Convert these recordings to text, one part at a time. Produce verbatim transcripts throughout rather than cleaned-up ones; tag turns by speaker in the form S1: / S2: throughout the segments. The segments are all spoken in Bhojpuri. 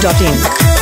S1: Dot in.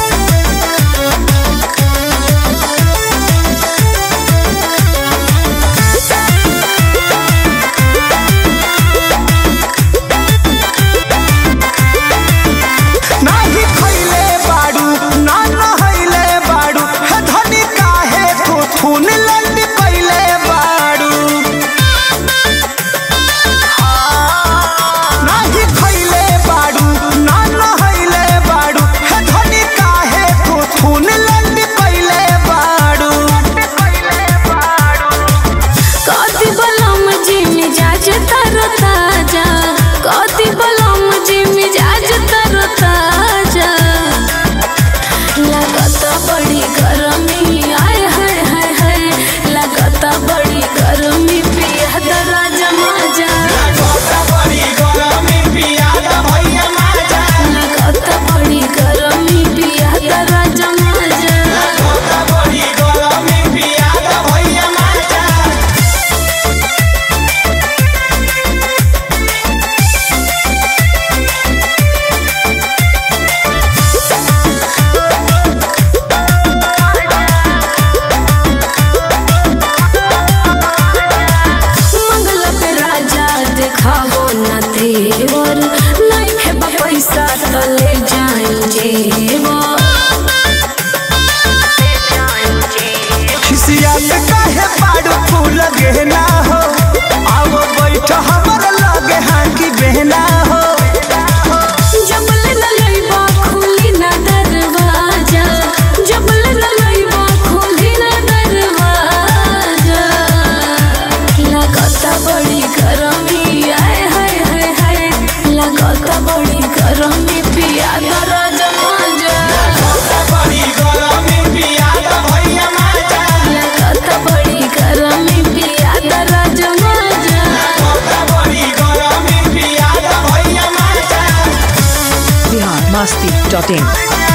S1: मस्ती डॉट इन।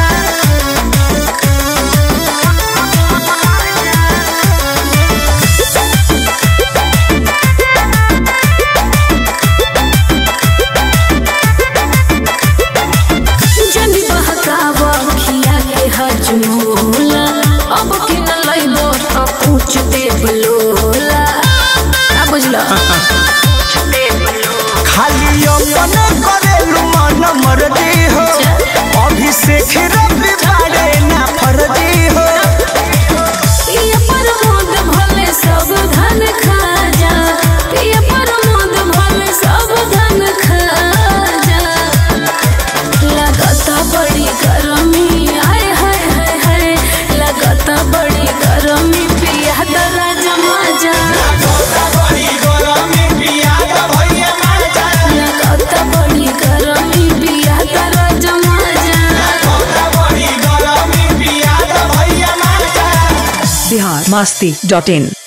S2: खाली अपने करेलू मन मर्दी हो, अभिषेक रवि बाड़े ना फर्जी हो।
S3: पिया प्रमोद भले सब धन खा जा, पिया प्रमोद भले सब धन खा जा। लगता बड़ी गर्मी आय हाय हाय हाय, लगता बड़ी गर्मी पिया दरा जमा जा।
S1: बिहार मस्ती डॉट इन।